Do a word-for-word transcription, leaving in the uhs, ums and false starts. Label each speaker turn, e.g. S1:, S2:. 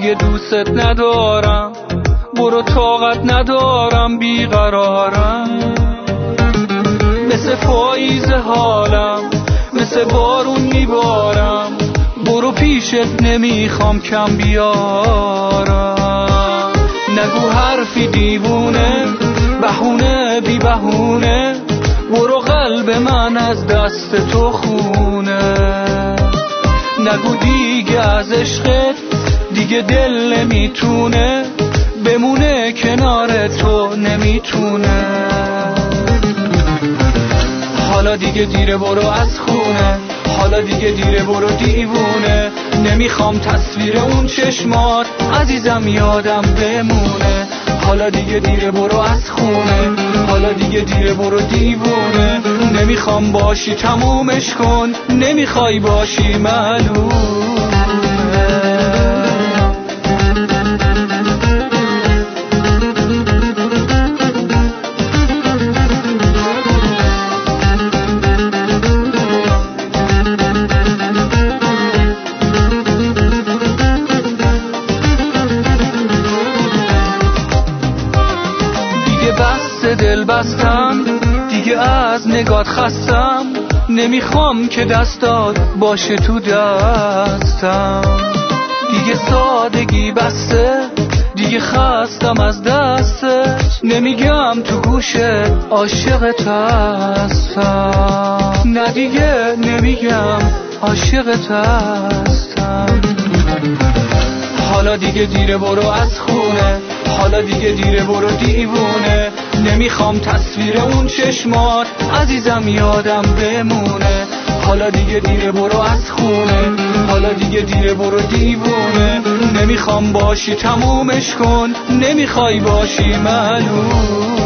S1: دیگه دوست ندارم، برو طاقت ندارم، بیقرارم، مثل پاییز حالم، مثل بارون میبارم، برو پیشت نمیخوام کم بیارم. نگو حرفی دیوونه، بهونه بی بهونه، برو قلب من از دست تو خونه. نگو دیگه از عشقت دیگه دل نمیتونه، بمونه کنار تو نمیتونه. حالا دیگه دیره برو از خونه، حالا دیگه دیره برو دیوونه، نمیخوام تصویر اون چشمات عزیزم یادم بمونه. حالا دیگه دیره برو از خونه، حالا دیگه دیره برو دیوونه، نمیخوام باشی تمومش کن، نمیخوای باشی معلومه. دل بستم دیگه از نگات خستم، نمیخوام که دستات باشه تو دستم. دیگه سادگی بسته، دیگه خستم از دستت، نمیگم تو گوشت عاشقت هستم. نه دیگه نمیگم عاشقت هستم. حالا دیگه دیره برو از خونه، حالا دیگه دیره برو دیوونه، نمیخوام تصویر اون چشمات عزیزم یادم بمونه. حالا دیگه دیره برو از خونه، حالا دیگه دیره برو دیوونه، نمیخوام باشی تمومش کن، نمیخوای باشی معلوم.